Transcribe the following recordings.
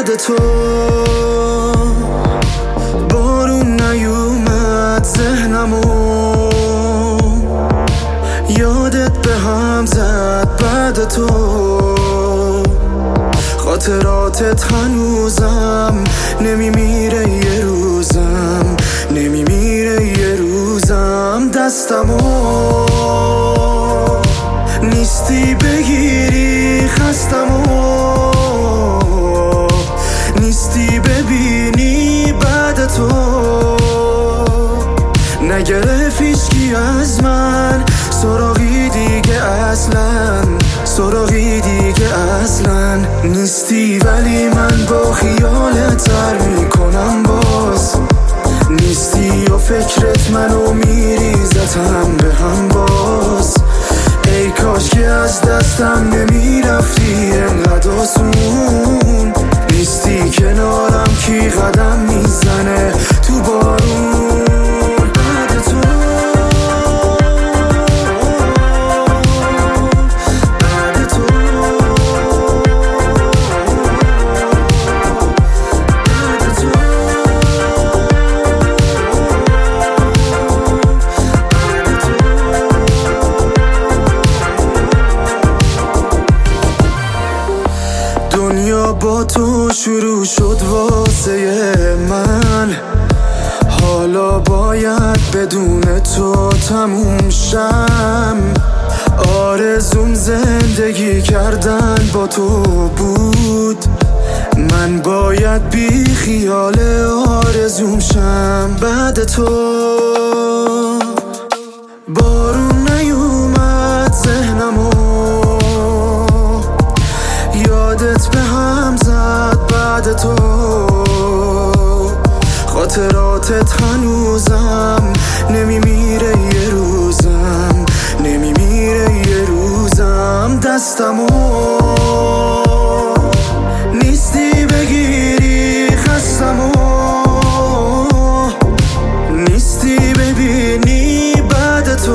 بعد تو بارون نیومد ذهنمو یادت به هم زد بعد تو خاطراتت هنوزم نمیمیره یه روزم نمیمیره یه روزم دستمو نیستی بگیری خستمو نیستی ببینی بعد تو نگرفت هیچکی از من سراغی دیگه اصلا سراغی دیگه اصلا نیستی ولی من با خیالت سر میکنم باز نیستی و فکرت منو میریزتم به هم باز ای کاش که از دستم نمیرفتی انقدر آسون نیستی کنارم کی قدم میزنه تو بارون بعد تو بعد تو بعد تو دنیا با تو شروع شد واسه من حالا باید بدون تو تموم شم آرزوم زندگی کردن با تو بود من باید بی خیال آرزوم شم بعد تو بارون نیومد ذهنمو یادت به هم زد بعد تو خاطراتت هنوزم نمیمیره یه روزم نمیمیره یه روزم دستمو نیستی بگیری خستمو نیستی ببینی بعد تو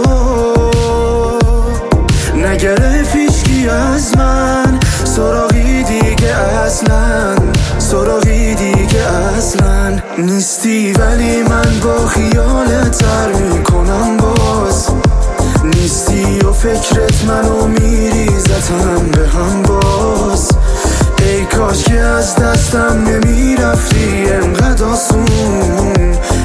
نگرفت هیچکی از من سراغی دیگه اصلا سراغی دیگه اصلا نیستی ولی من با خیالت سر میکنم باز نیستی و فکرت منو میریزتم به هم باز ای کاش که از دستم نمیرفتی انقدر آسون